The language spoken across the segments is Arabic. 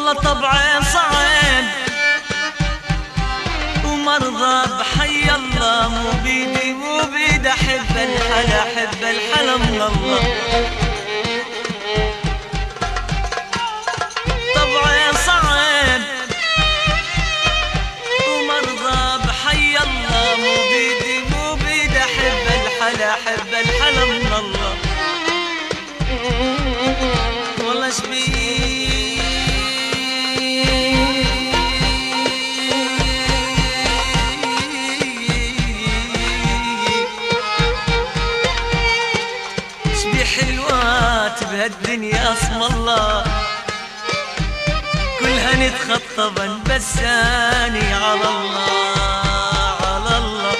والله طبعي صعب ومرضى بحي الله، مو بيدي مو بيدي احب الحلا احب الحلا من الله. طبعي صعب ومرضى بحي الله، مو بيدي مو بيدي احب الحلا احب الحلا من الله. والله شبيه حلوات بهالدنيا اسم الله، كلها نتخطبن بساني على الله على الله.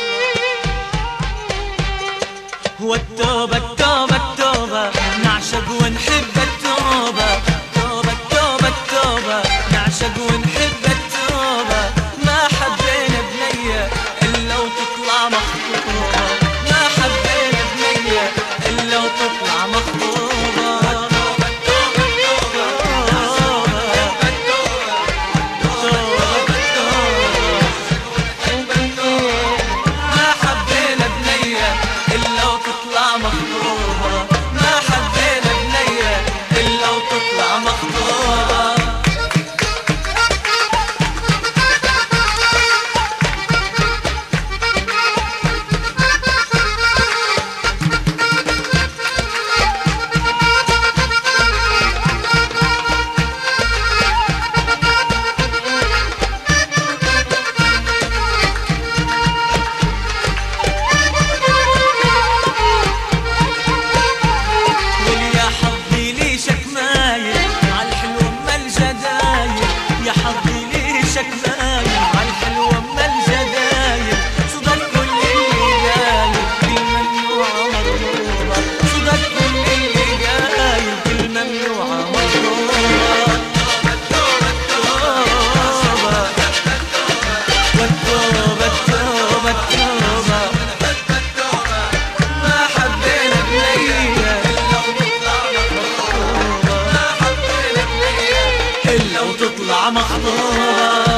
هو التوبة التوبة التوبة نعشق ونحب التوبة، التوبة التوبة التوبة نعشق ونحب التوبة. ما حبينا بنية إلا وتطلع مخطوبة، ما حبينا بنية إلا وتطلع مخطوبة. وتطلع مخطوبة.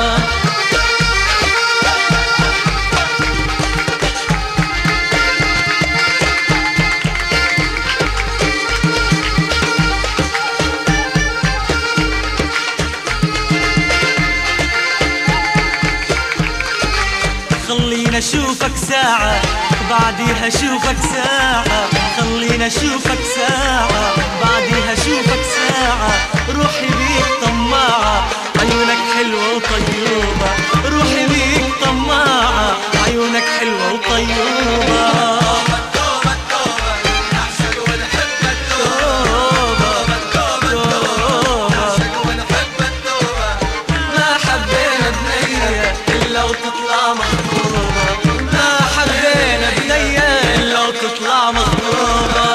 خلينا اشوفك ساعة بعديها اشوفك ساعة، خلينا اشوفك ساعة بعديها اشوفك ساعة. روحي بيك طماعة عيونك حلوة وطيوبة، روحي بيك طماعة عيونك حلوة وطيوبة. ما حبينا بنية إلا وتطلع مخطوبة، ما حبينا بنية إلا وتطلع مخطوبة.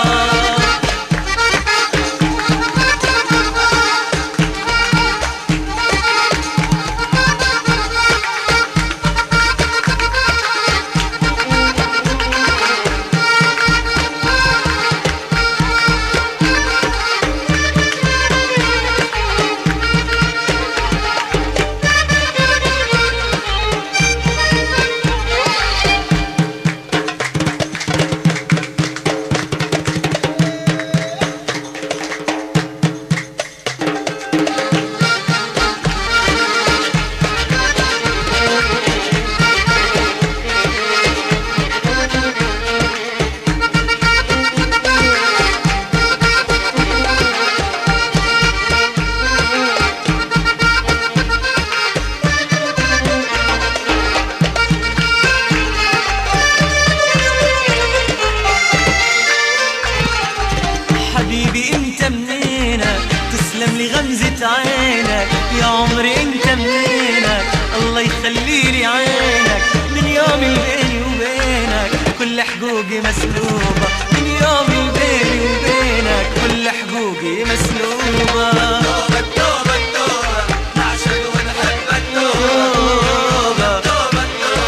حبيبي انت منينك تسلم لي غمزة عينك، يا عمري انت منينك الله يخليلي عينك. من يوم بيني وبينك كل حقوقي مسلوبة، من يوم بيني وبينك كل حقوقي مسلوبة. التوبة التوبة التوبة نعشق ونحب التوبة، التوبة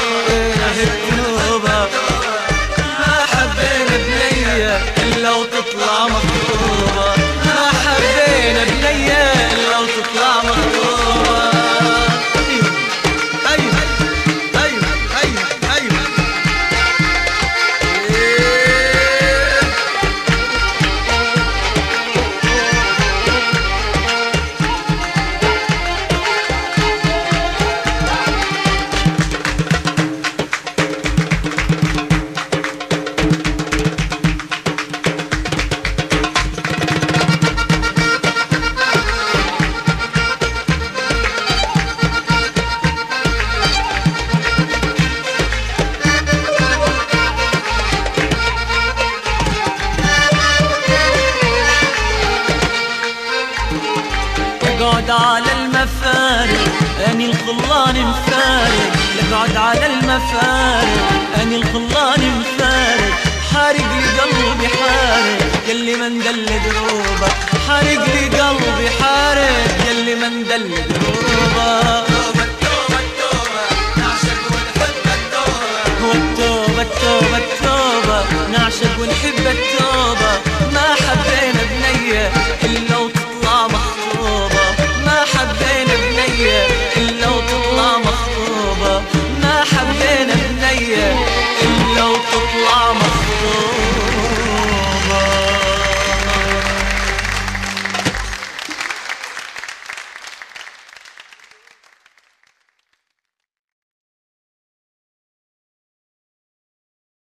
التوبة ما حبينا بنية إلا وتطلع مخطوبة، ما حبينا بنية إلا وتطلع مخطوبة. لقعد على المفارق اني الخلان مفارق، لقعد على المفارق اني الخلان مفارق، حارق لي قلبي حارق يلي من دل دروبك، حارق لي قلبي حارق يلي من دل دروبك. والتوبة التوبة التوبة نعشق ونحب التوبة،